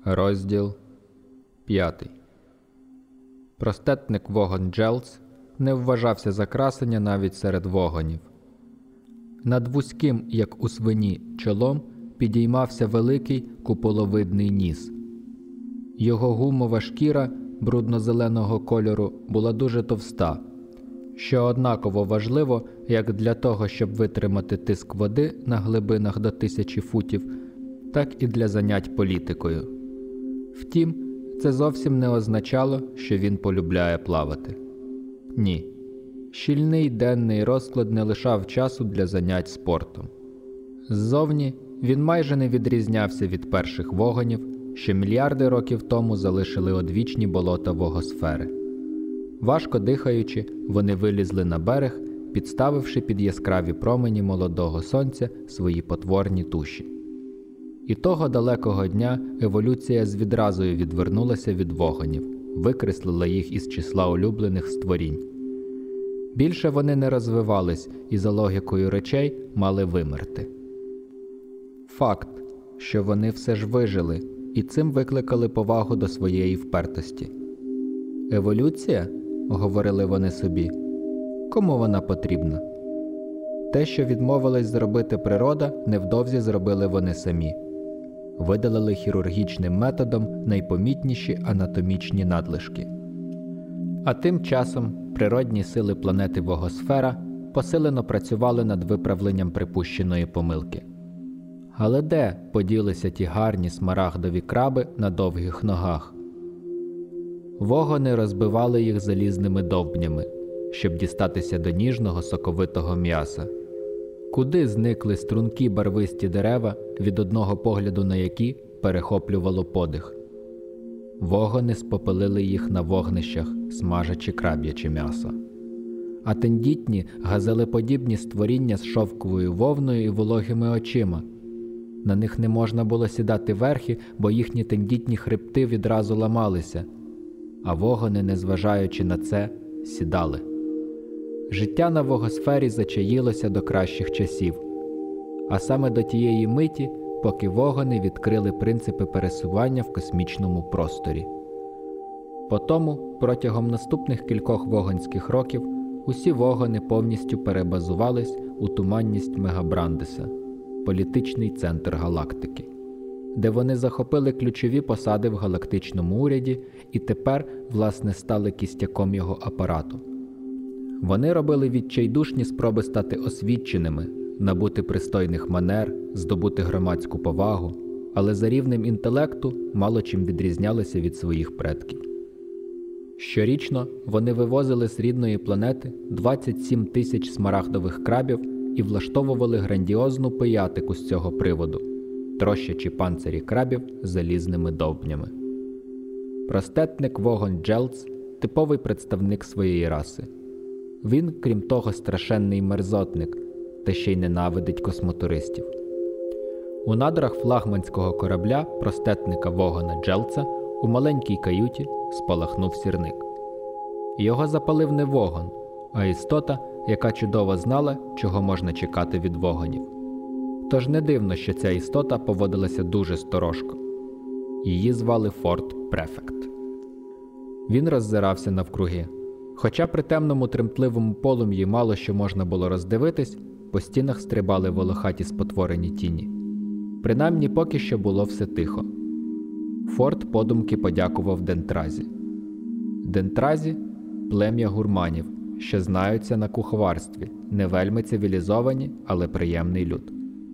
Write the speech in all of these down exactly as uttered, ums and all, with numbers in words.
Розділ п'ятий. Простетник Вогон Джелц не вважався за красення навіть серед вогонів. Над вузьким, як у свині, чолом підіймався великий куполовидний ніс. Його гумова шкіра брудно-зеленого кольору була дуже товста, що однаково важливо як для того, щоб витримати тиск води на глибинах до тисячі футів, так і для занять політикою. Втім, це зовсім не означало, що він полюбляє плавати. Ні. Щільний денний розклад не лишав часу для занять спортом. Ззовні він майже не відрізнявся від перших вогонів, що мільярди років тому залишили одвічні болота вогосфери. Важко дихаючи, вони вилізли на берег, підставивши під яскраві промені молодого сонця свої потворні туші. І того далекого дня еволюція з відразою відвернулася від вогонів, викреслила їх із числа улюблених створінь. Більше вони не розвивались і за логікою речей мали вимерти. Факт, що вони все ж вижили і цим викликали повагу до своєї впертості. Еволюція, говорили вони собі, кому вона потрібна? Те, що відмовилась зробити природа, невдовзі зробили вони самі. Видалили хірургічним методом найпомітніші анатомічні надлишки. А тим часом природні сили планети Вогосфера посилено працювали над виправленням припущеної помилки. Але де поділися ті гарні смарагдові краби на довгих ногах? Вогони розбивали їх залізними довбнями, щоб дістатися до ніжного соковитого м'яса. Куди зникли стрункі барвисті дерева, від одного погляду на які перехоплювало подих? Вогони спопелили їх на вогнищах, смажачи краб'яче м'ясо. А тендітні, газелеподібні створіння з шовковою вовною і вологими очима. На них не можна було сідати верхи, бо їхні тендітні хребти відразу ламалися. А вогони, незважаючи на це, сідали. Життя на вогосфері зачаїлося до кращих часів, а саме до тієї миті, поки вогони відкрили принципи пересування в космічному просторі. Потому, протягом наступних кількох вогонських років, усі вогони повністю перебазувались у туманність Мегабрандеса, політичний центр галактики, де вони захопили ключові посади в галактичному уряді і тепер, власне, стали кістяком його апарату. Вони робили відчайдушні спроби стати освіченими, набути пристойних манер, здобути громадську повагу, але за рівнем інтелекту мало чим відрізнялися від своїх предків. Щорічно вони вивозили з рідної планети двадцять сім тисяч смарагдових крабів і влаштовували грандіозну пиятику з цього приводу, трощачи панцирі крабів залізними довбнями. Простетник Вогон Джелц – типовий представник своєї раси. Він, крім того, страшенний мерзотник, та ще й ненавидить космотуристів. У надрах флагманського корабля простетника Вогона Джелца у маленькій каюті спалахнув сірник. Його запалив не вогон, а істота, яка чудово знала, чого можна чекати від вогонів. Тож не дивно, що ця істота поводилася дуже сторожко. Її звали Форт Префект. Він роззирався навкруги. Хоча при темному тремтливому полум'ї мало що можна було роздивитись, по стінах стрибали волохаті спотворені тіні. Принаймні поки що було все тихо. Форт подумки подякував Дентразі. Дентразі – плем'я гурманів, що знаються на куховарстві, не вельми цивілізовані, але приємний люд.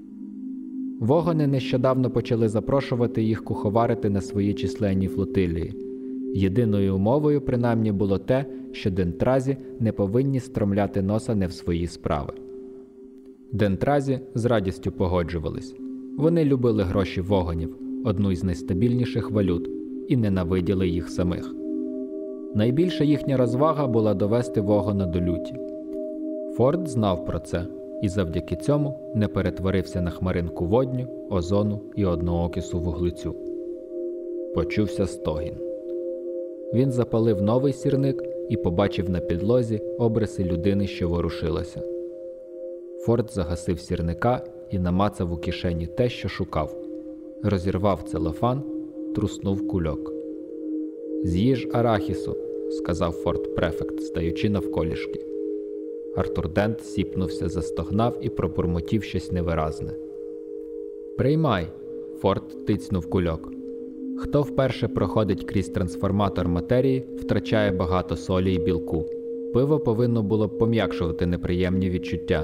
Вогони нещодавно почали запрошувати їх куховарити на свої численні флотилії. Єдиною умовою, принаймні, було те, що Дентразі не повинні стромляти носа не в свої справи. Дентразі з радістю погоджувались. Вони любили гроші вогонів, одну із найстабільніших валют, і ненавиділи їх самих. Найбільша їхня розвага була довести вогона до люті. Форд знав про це і завдяки цьому не перетворився на хмаринку водню, озону і одноокису вуглецю. Почувся стогін. Він запалив новий сірник і побачив на підлозі обриси людини, що ворушилася. Форд загасив сірника і намацав у кишені те, що шукав. Розірвав целофан труснув кульок. «З'їж арахісу», – сказав форт-префект, стаючи навколішки. Артур Дент сіпнувся, застогнав і пробурмотів щось невиразне. «Приймай», – Форд тицьнув кульок. Хто вперше проходить крізь трансформатор матерії, втрачає багато солі і білку. Пиво повинно було б пом'якшувати неприємні відчуття.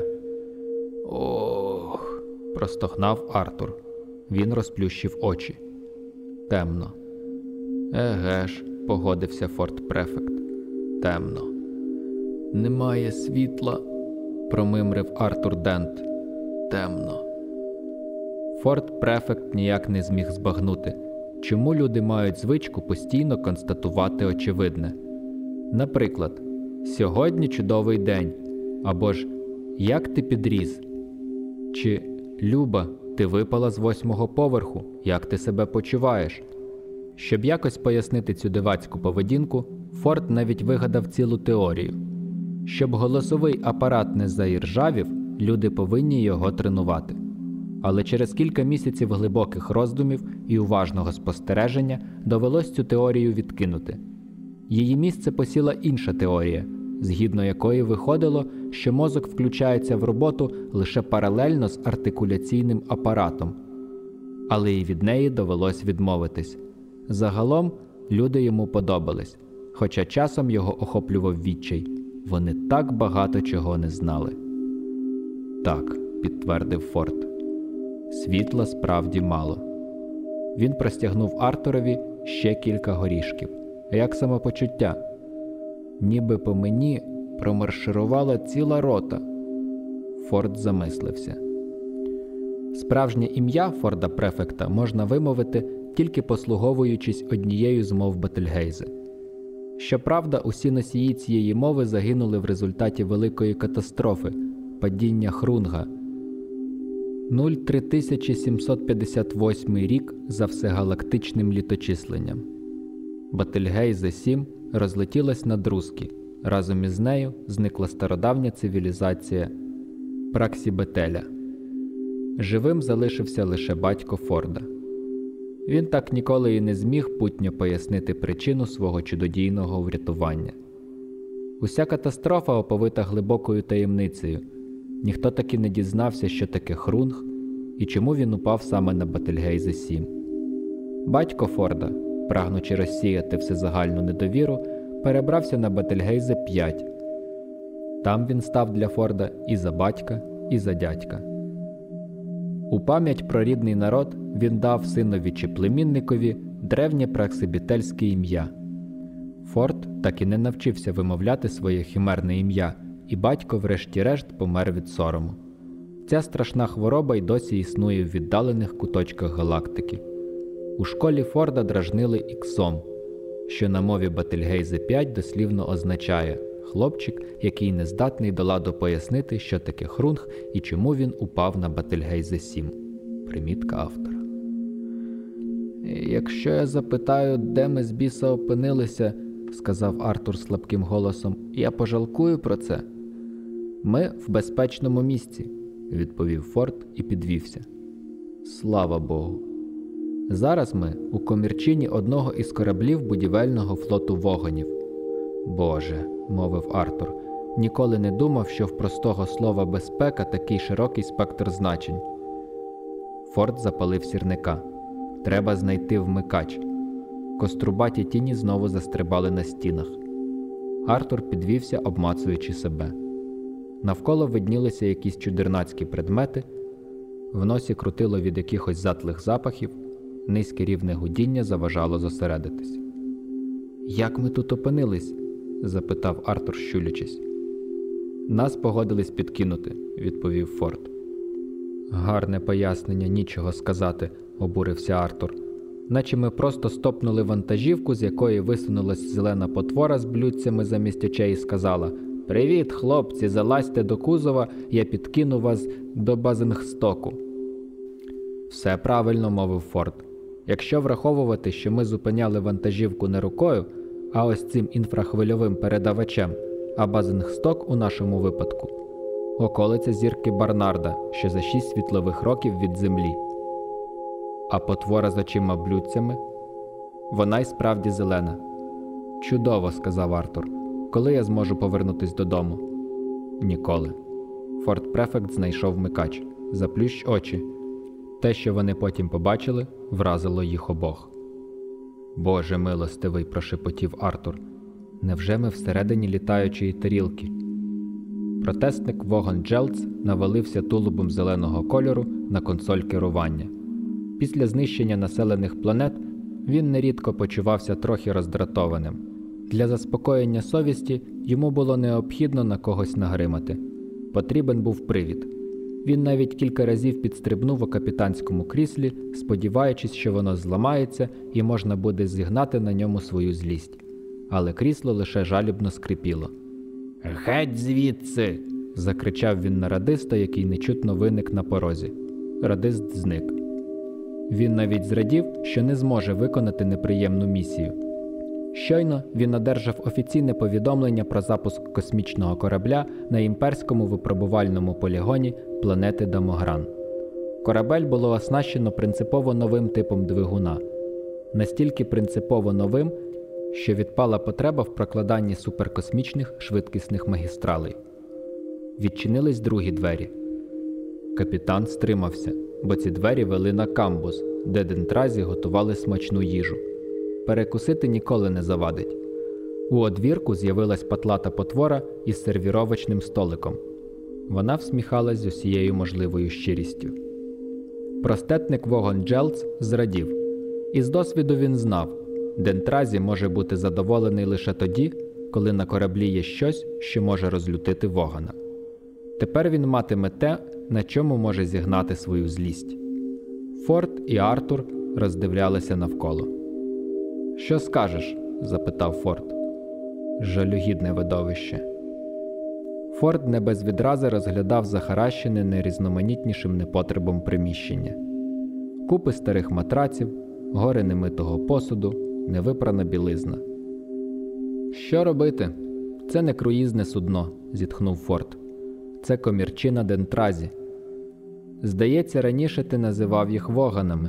«Ох», – простогнав Артур. Він розплющив очі. «Темно». «Еге ж», – погодився форт-префект. «Темно». «Немає світла», – промимрив Артур Дент. «Темно». Форт-префект ніяк не зміг збагнути, чому люди мають звичку постійно констатувати очевидне. Наприклад, «Сьогодні чудовий день» або ж «Як ти підріс?» чи «Люба, ти випала з восьмого поверху, як ти себе почуваєш?» Щоб якось пояснити цю дивацьку поведінку, Форд навіть вигадав цілу теорію. Щоб голосовий апарат не заіржавів, люди повинні його тренувати. Але через кілька місяців глибоких роздумів і уважного спостереження довелось цю теорію відкинути. Її місце посіла інша теорія, згідно якої виходило, що мозок включається в роботу лише паралельно з артикуляційним апаратом. Але і від неї довелось відмовитись. Загалом люди йому подобались, хоча часом його охоплював відчай. Вони так багато чого не знали. «Так», – підтвердив Форд. «Світла справді мало». Він простягнув Артурові ще кілька горішків. «Як самопочуття?» «Ніби по мені промарширувала ціла рота». Форд замислився. Справжнє ім'я Форда-префекта можна вимовити, тільки послуговуючись однією з мов Бетельгейзе. Щоправда, усі носії цієї мови загинули в результаті великої катастрофи – падіння Хрунга. нуль три тисячі сімсот п'ятдесят восьмий рік за всегалактичним літочисленням. Бетельгейзе сім розлетілась на друзки. Разом із нею зникла стародавня цивілізація Праксібетеля. Живим залишився лише батько Форда. Він так ніколи і не зміг путньо пояснити причину свого чудодійного врятування. Уся катастрофа оповита глибокою таємницею. Ніхто таки не дізнався, що таке Хрунг і чому він упав саме на Бетельгейзе сім. Батько Форда, прагнучи розсіяти всезагальну недовіру, перебрався на Бетельгейзе п'ять. Там він став для Форда і за батька, і за дядька. У пам'ять про рідний народ він дав синові чи племінникові древнє праксибітельське ім'я. Форд так і не навчився вимовляти своє химерне ім'я, і батько врешті-решт помер від сорому. Ця страшна хвороба й досі існує в віддалених куточках галактики. У школі Форда дражнили іксом, що на мові Бетельгейзе п'ять дослівно означає «хлопчик, який не здатний до ладу пояснити, що таке Хрунг і чому він упав на Бетельгейзе сім». Примітка автора. «Якщо я запитаю, де ми з біса опинилися, – сказав Артур слабким голосом, – я пожалкую про це». «Ми в безпечному місці», – відповів Форд і підвівся. «Слава Богу». «Зараз ми у комірчині одного із кораблів будівельного флоту Вогонів». «Боже», – мовив Артур, – «ніколи не думав, що в простого слова «безпека» такий широкий спектр значень». Форд запалив сірника. «Треба знайти вмикач». Кострубаті тіні знову застрибали на стінах. Артур підвівся, обмацуючи себе. Навколо виднілися якісь чудернацькі предмети, в носі крутило від якихось затлих запахів, низьке рівне гудіння заважало зосередитись. «Як ми тут опинились?» – запитав Артур, щулячись. «Нас погодились підкинути», – відповів Форд. «Гарне пояснення, нічого сказати», – обурився Артур. «Наче ми просто стопнули вантажівку, з якої висунулась зелена потвора з блюдцями замість очей і сказала: «Привіт, хлопці, залазьте до кузова, я підкину вас до Базингстоку». «Все правильно», – мовив Форд. «Якщо враховувати, що ми зупиняли вантажівку не рукою, а ось цим інфрахвильовим передавачем, а Базингсток у нашому випадку – околиця зірки Барнарда, що за шість світлових років від Землі». «А потвора з очима блюдцями?» Вона й справді зелена. Чудово, сказав Артур. Коли я зможу повернутись додому? Ніколи. Форт-префект знайшов вмикач. Заплющ очі. Те, що вони потім побачили, вразило їх обох. Боже милостивий, прошепотів Артур. Невже ми всередині літаючої тарілки? Протестник Вогон Джелц навалився тулубом зеленого кольору на консоль керування. Після знищення населених планет він нерідко почувався трохи роздратованим. Для заспокоєння совісті йому було необхідно на когось нагримати. Потрібен був привід. Він навіть кілька разів підстрибнув у капітанському кріслі, сподіваючись, що воно зламається і можна буде зігнати на ньому свою злість. Але крісло лише жалібно скрипіло. «Геть звідси!» – закричав він на радиста, який нечутно виник на порозі. Радист зник. Він навіть зрадів, що не зможе виконати неприємну місію. Щойно він одержав офіційне повідомлення про запуск космічного корабля на імперському випробувальному полігоні планети Дамогран. Корабель було оснащено принципово новим типом двигуна. Настільки принципово новим, що відпала потреба в прокладанні суперкосмічних швидкісних магістралей. Відчинились другі двері. Капітан стримався, бо ці двері вели на камбуз, де Дентразі готували смачну їжу. Перекусити ніколи не завадить. У одвірку з'явилась патлата потвора із сервіровочним столиком. Вона всміхалась з усією можливою щирістю. Простетник Вогон Джелц зрадів. Із досвіду він знав, Дентразі може бути задоволений лише тоді, коли на кораблі є щось, що може розлютити Вогана. Тепер він матиме те, на чому може зігнати свою злість. Форд і Артур роздивлялися навколо. «Що скажеш?» – запитав Форд. Жалюгідне видовище. Форд не без відрази розглядав захаращене найрізноманітнішим непотребом приміщення. Купи старих матраців, гори немитого посуду, невипрана білизна. «Що робити? Це не круїзне судно», – зітхнув Форд. «Це комірчина Дентразі. Здається, раніше ти називав їх воганами».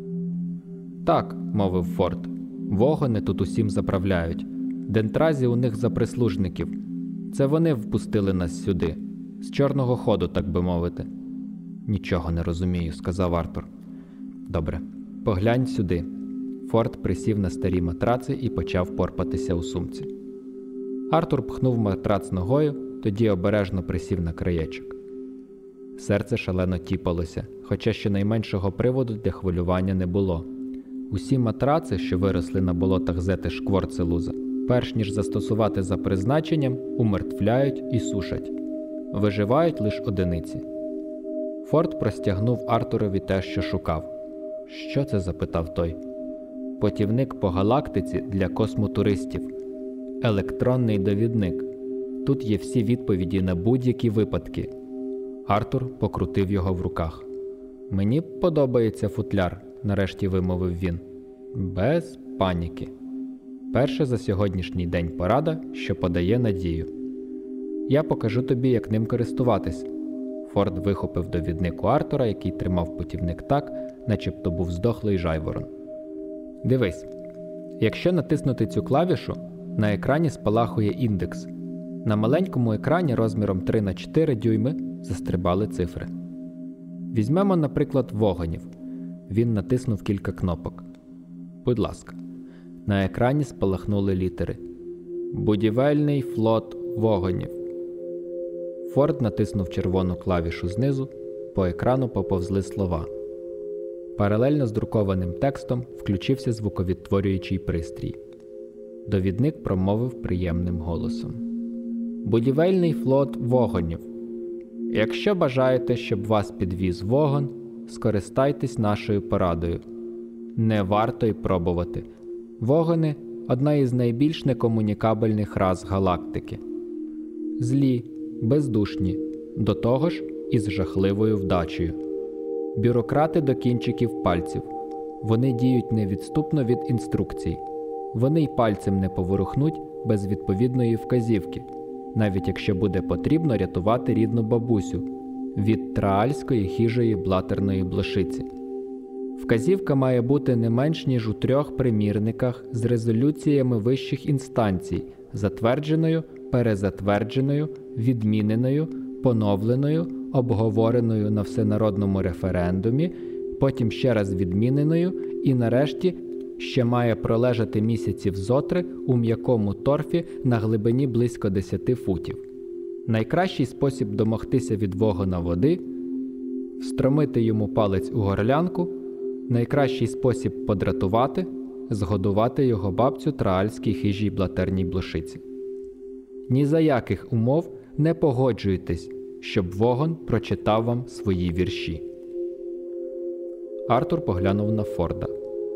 «Так», – мовив Форд. «Вогони тут усім заправляють. Дентразі у них за прислужників. Це вони впустили нас сюди. З чорного ходу, так би мовити». «Нічого не розумію», – сказав Артур. «Добре, поглянь сюди». Форд присів на старі матраци і почав порпатися у сумці. Артур пхнув матрац ногою, тоді обережно присів на краєчок. Серце шалено тіпалося, хоча щонайменшого приводу для хвилювання не було. Усі матраци, що виросли на болотах зети Шкворцелуза, перш ніж застосувати за призначенням, умертвляють і сушать. Виживають лише одиниці. Форд простягнув Артурові те, що шукав. «Що це?» – запитав той. «Потівник по галактиці для космотуристів. Електронний довідник. Тут є всі відповіді на будь-які випадки». Артур покрутив його в руках. «Мені подобається футляр», – нарешті вимовив він. «Без паніки. Перша за сьогоднішній день порада, що подає надію. Я покажу тобі, як ним користуватись». Форд вихопив довідник у Артура, який тримав путівник так, начебто був здохлий жайворон. «Дивись. Якщо натиснути цю клавішу, на екрані спалахує індекс. На маленькому екрані розміром три на чотири дюйми застрибали цифри. Візьмемо, наприклад, вогонів». Він натиснув кілька кнопок. «Будь ласка». На екрані спалахнули літери. «Будівельний флот вогонів». Форд натиснув червону клавішу знизу, по екрану поповзли слова. Паралельно з друкованим текстом включився звуковідтворюючий пристрій. Довідник промовив приємним голосом. «Будівельний флот вогонів. Якщо бажаєте, щоб вас підвіз вогон, скористайтесь нашою порадою. Не варто й пробувати. Вогони – одна із найбільш некомунікабельних рас галактики. Злі, бездушні, до того ж із жахливою вдачею. Бюрократи до кінчиків пальців. Вони діють невідступно від інструкцій. Вони й пальцем не поворухнуть без відповідної вказівки, навіть якщо буде потрібно рятувати рідну бабусю від траальської хижої блатерної блошиці. Вказівка має бути не менш ніж у трьох примірниках з резолюціями вищих інстанцій, затвердженою, перезатвердженою, відміненою, поновленою, обговореною на всенародному референдумі, потім ще раз відміненою і, нарешті, ще має пролежати місяців зотри у м'якому торфі на глибині близько десяти футів. Найкращий спосіб домогтися від вогона води – встромити йому палець у горлянку, найкращий спосіб подратувати – згодувати його бабцю траальській хижій блатерній блошиці. Ні за яких умов не погоджуйтесь, щоб вогонь прочитав вам свої вірші. Артур поглянув на Форда.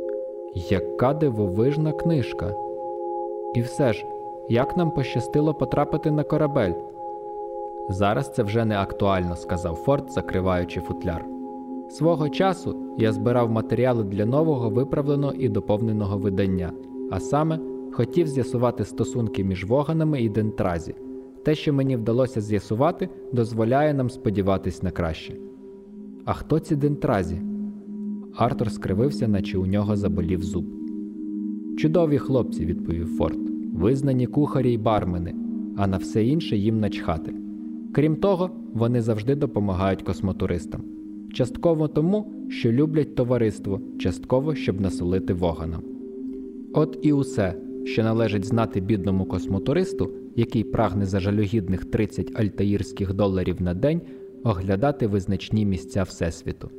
Яка дивовижна книжка! І все ж, як нам пощастило потрапити на корабель? Зараз це вже не актуально, сказав Форд, закриваючи футляр. Свого часу я збирав матеріали для нового виправленого і доповненого видання, а саме хотів з'ясувати стосунки між воганами і Дентразі. Те, що мені вдалося з'ясувати, дозволяє нам сподіватись на краще. А хто ці Дентразі? Артур скривився, наче у нього заболів зуб. Чудові хлопці, відповів Форд. Визнані кухарі й бармени, а на все інше їм начхати. Крім того, вони завжди допомагають космотуристам. Частково тому, що люблять товариство, частково, щоб насолити воганам. От і усе, що належить знати бідному космотуристу, який прагне за жалюгідних тридцять альтаїрських доларів на день оглядати визначні місця Всесвіту.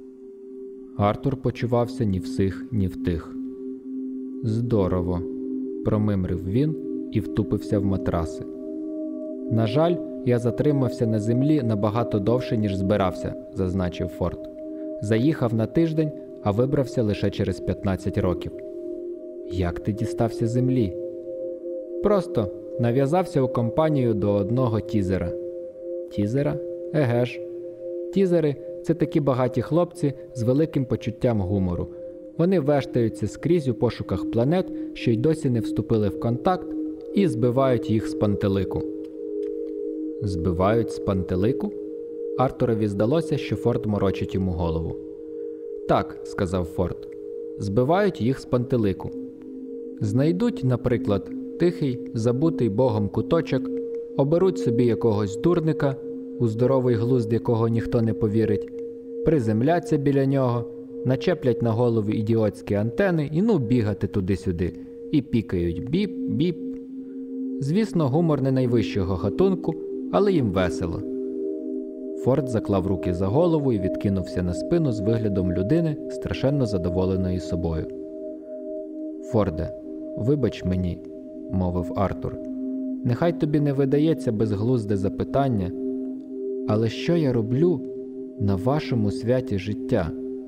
Артур почувався ні в сих, ні в тих. «Здорово», – промимрив він і втупився в матраси. «На жаль, я затримався на землі набагато довше, ніж збирався», – зазначив Форд. «Заїхав на тиждень, а вибрався лише через п'ятнадцять років». «Як ти дістався землі?» «Просто нав'язався у компанію до одного тізера». «Тізера? Еге ж. Тізери – це такі багаті хлопці з великим почуттям гумору. Вони вештаються скрізь у пошуках планет, що й досі не вступили в контакт, і збивають їх з пантелику». «Збивають з пантелику?» Артурові здалося, що Форд морочить йому голову. «Так», – сказав Форд, – «збивають їх з пантелику. Знайдуть, наприклад, тихий, забутий Богом куточок, оберуть собі якогось дурника, у здоровий глузд якого ніхто не повірить, приземляться біля нього, начеплять на голову ідіотські антени і ну бігати туди-сюди, і пікають біп-біп. Звісно, гумор не найвищого гатунку, але їм весело». Форд заклав руки за голову і відкинувся на спину з виглядом людини, страшенно задоволеної собою. «Форде, вибач мені», – мовив Артур. «Нехай тобі не видається безглузде запитання, але що я роблю на вашому святі життя?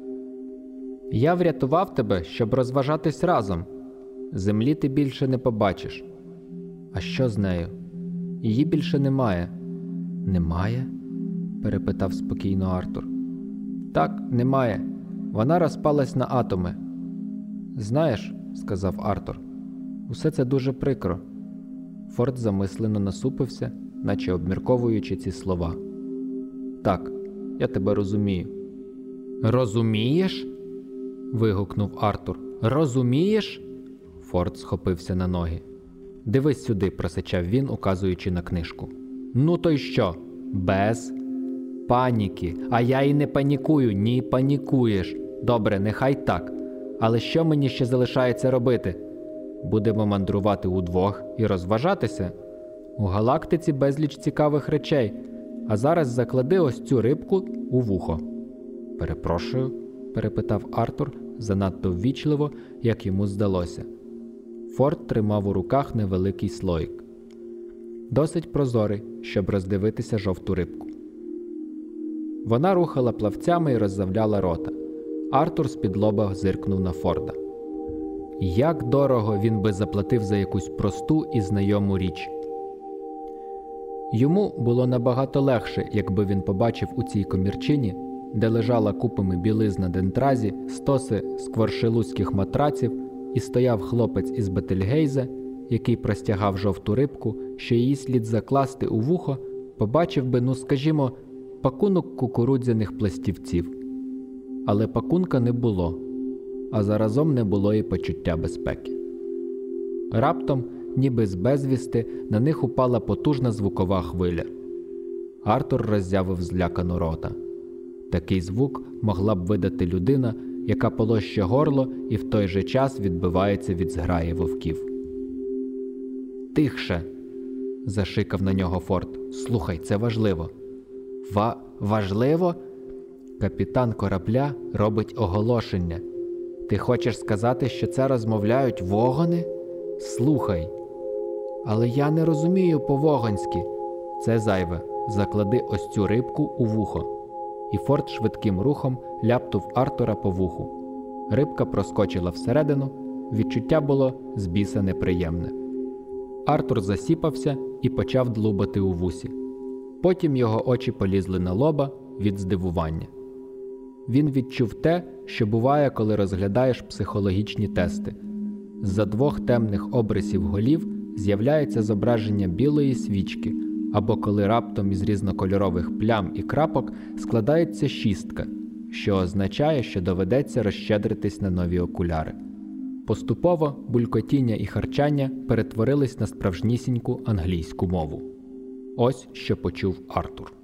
Я врятував тебе, щоб розважатись разом. Землі ти більше не побачиш». «А що з нею?» «Її більше немає». «Немає?» – перепитав спокійно Артур. «Так, немає. Вона розпалась на атоми». «Знаєш», – сказав Артур, – «усе це дуже прикро». Форд замислено насупився, наче обмірковуючи ці слова. «Так, я тебе розумію». «Розумієш?» – вигукнув Артур. «Розумієш?» Форд схопився на ноги. «Дивись сюди», – просичав він, указуючи на книжку. «Ну то й що? Без паніки. А я і не панікую, ні панікуєш. Добре, нехай так. Але що мені ще залишається робити? Будемо мандрувати удвох і розважатися? У галактиці безліч цікавих речей. А зараз заклади ось цю рибку у вухо». «Перепрошую», – перепитав Артур, занадто ввічливо, як йому здалося. Форд тримав у руках невеликий слоїк. Досить прозорий, щоб роздивитися жовту рибку. Вона рухала плавцями і роззявляла рота. Артур з-під лоба зиркнув на Форда. Як дорого він би заплатив за якусь просту і знайому річ. Йому було набагато легше, якби він побачив у цій комірчині, де лежала купами білизна Дентразі, стоси скворшелузьких матраців, і стояв хлопець із Бетельгейзе, який простягав жовту рибку, що її слід закласти у вухо, побачив би, ну скажімо, пакунок кукурудзяних пластівців. Але пакунка не було, а заразом не було і почуття безпеки. Раптом, ніби з безвісти, на них упала потужна звукова хвиля. Артур роззявив злякано рота. Такий звук могла б видати людина, яка полоще горло і в той же час відбивається від зграї вовків. «Тихше!» – зашикав на нього Форд. «Слухай, це важливо». «Ва... важливо?» Капітан корабля робить оголошення. «Ти хочеш сказати, що це розмовляють вогони? Слухай!» «Але я не розумію по-вогонськи». «Це зайве. Заклади ось цю рибку у вухо». І Форд швидким рухом ляпнув Артура по вуху. Рибка проскочила всередину, відчуття було з біса неприємне. Артур засіпався і почав длубати у вусі. Потім його очі полізли на лоба від здивування. Він відчув те, що буває, коли розглядаєш психологічні тести. З-за двох темних обрисів голів з'являється зображення білої свічки, або коли раптом із різнокольорових плям і крапок складається шістка, що означає, що доведеться розщедритись на нові окуляри. Поступово булькотіння і харчання перетворились на справжнісіньку англійську мову. Ось що почув Артур.